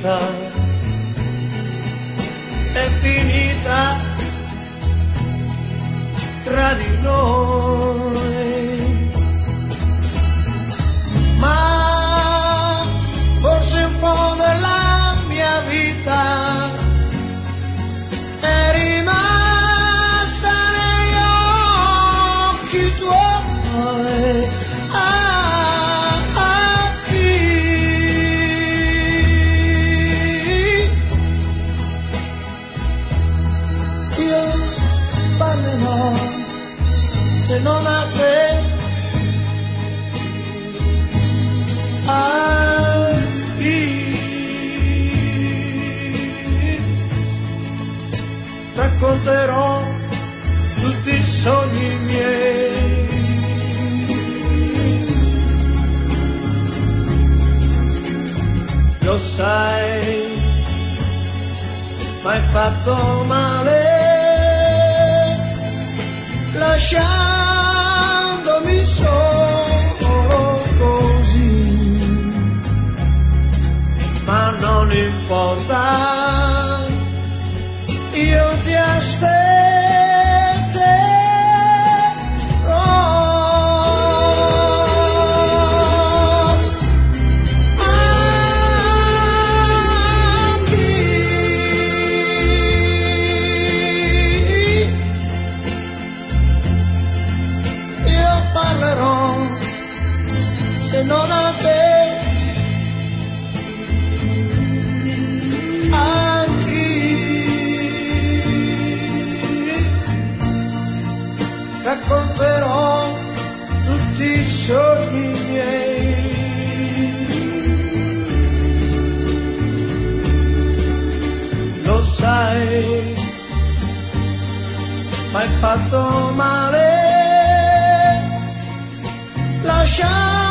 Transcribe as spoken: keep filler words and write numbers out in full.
vita è finita tra di noi, ma forse un po' della mia vita è rimasta negli occhi tuoi. Ah, ah, io parlerò se non a te, a chi racconterò tutti i sogni miei, lo sai, m'hai fatto male lasciandomi solo così, ma non importa, io ti aspetterò. Parlerò se non a te, a chi racconterò tutti i sogni miei, lo sai, m'hai fatto male lasciare